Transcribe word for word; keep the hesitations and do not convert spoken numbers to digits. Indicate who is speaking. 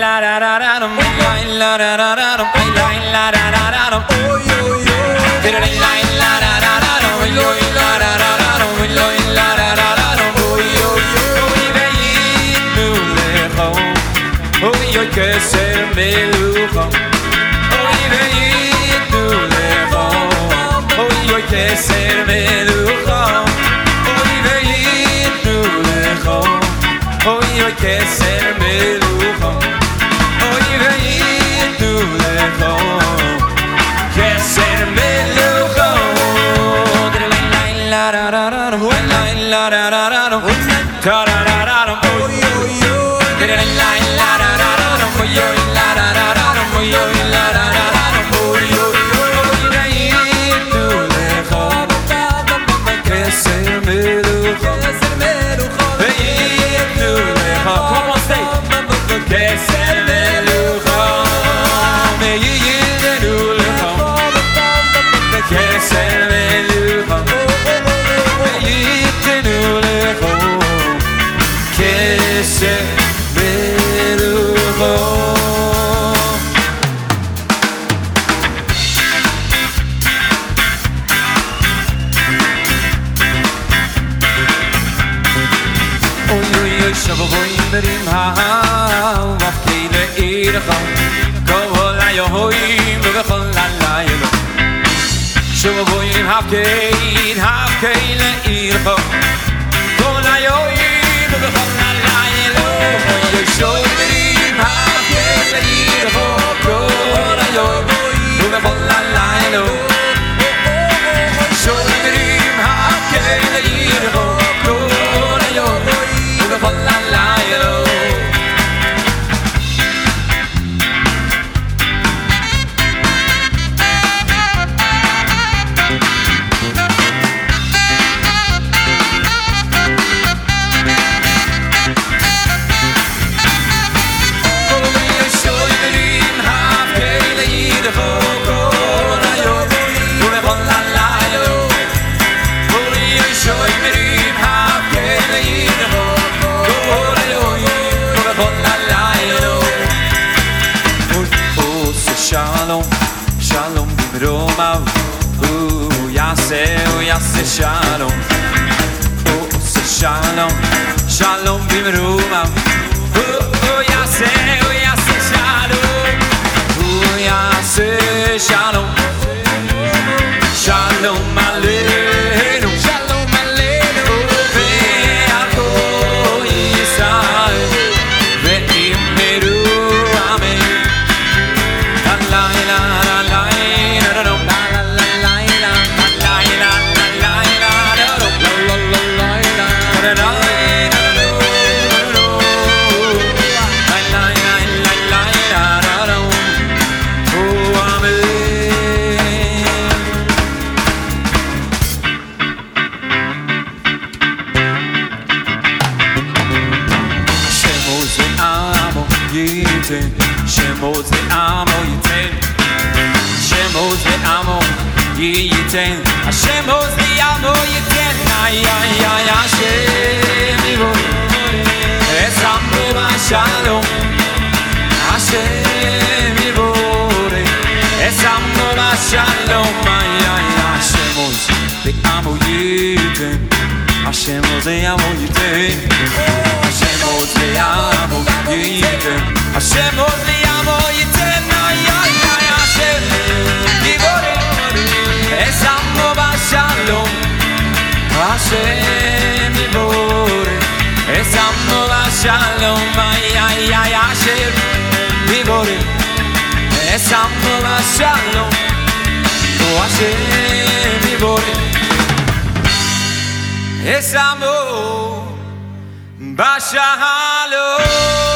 Speaker 1: la la la la la la la la la la la la la la oh yo yo la la la la la la la la la la la la la la oh yo yo vei nu le ho oh yo que ser melujo oh vei nu le ho oh yo que ser melujo oh vei nu le ho oh yo que ser melujo oh vei nu le ho que ser melujo la la la la la la la la la la ta la la la la oh yo yo la la la la la la oh yo la la la la oh yo la la la la oh yo yo vei nu le ho que ser melujo vei nu le ho como sei que ser melujo vei nu le ho que ser melujo que se melujo oy oy oy shaboy merim ha vafkile irkha kola yo hoy bkhol la la yo shaboy hafkein hafkile irkha kola yo bkhol la la yo oy shoy merim hafkile irkha kola yo bkhol la la yo shoy merim hafkile irkha kola yo bkhol la la yo Shalom, shalom bimroma, oh yase, oh yase shalom, oh shalom, shalom bimroma, oh yase, oh yase shalom, oh yase shalom, shalom aleinu, shalom aleinu, ve'alko Yisrael, ve'imeru amen. La la la la la la Shemos ve'amo yiten Shemos ve'amo yiten Shemos ve'amo yiten Ay ay ay Hashem yivori Esamro b'shalom Hashem yivori Esamro b'shalom Ay ay Shemos ve'amo yiten Shemos ve'amo yiten Shemos ve'amo yiten Hashem ozliamo yiten ay ay ay Hashem gibore esamo b'shalom Hashem gibore esamo b'shalom ay ay ay Hashem gibore esamo b'shalom oh Hashem gibore esamo b'shalom